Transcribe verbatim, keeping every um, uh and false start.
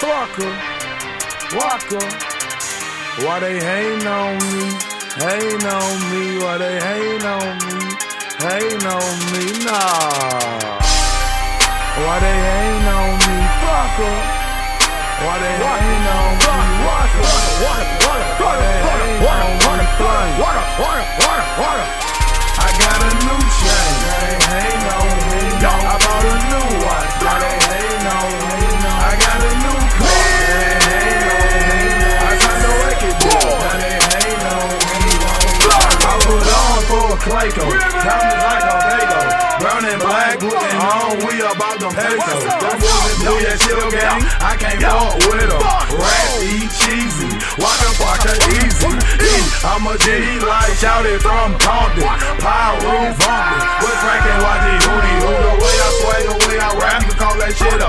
Walker, Walker. Why they hating on me? Hating on me? Why they hating on me? Hating on me? Nah. Why they hating on me? Walker. Why they hating on me? Walker. Why they hating on me? Water, water, water, water. I got a new chain. They hating on me. I bought a new watch. They hating on me. I got a new car. They hating on me. I got no wicked deal. They hating on me. I put on for a Clayco. Diamonds like a Fago. Brown and black, putting on. We about them pesos. Them boys that do that shit, gang. I can't fuck with them. Rats eat cheesy. Waka waka easy. I'm a G like shouted from Compton. Pyro bumping. What's cracking? Watch it, hootie hoo. The way I sway, the way I rap, you call that shit a